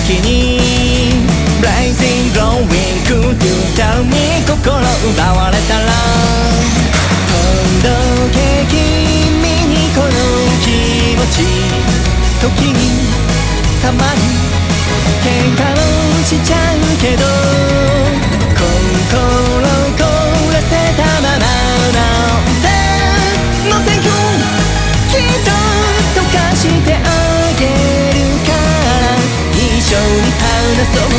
に Blazing glowing could you tell me 心奪われたらほどけ君にこの気持ち時にたまに喧嘩をしちゃうけど心凍らせたままなんて Nothing you きっと溶かしてあげるから一緒に話そう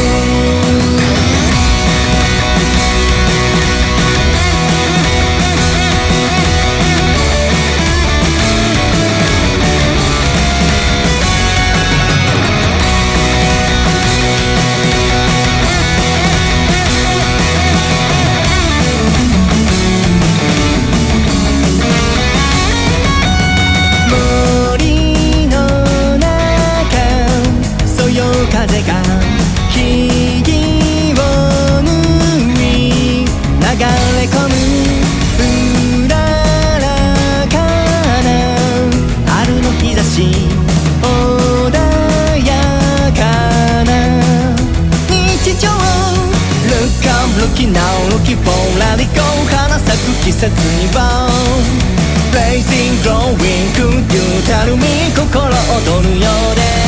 風が木々を縫い流れ込むうららかな春の日差し穏やかな日常 Look up looking now looking for radical 花咲く季節には Blazing glowing could you tell me 心躍るようで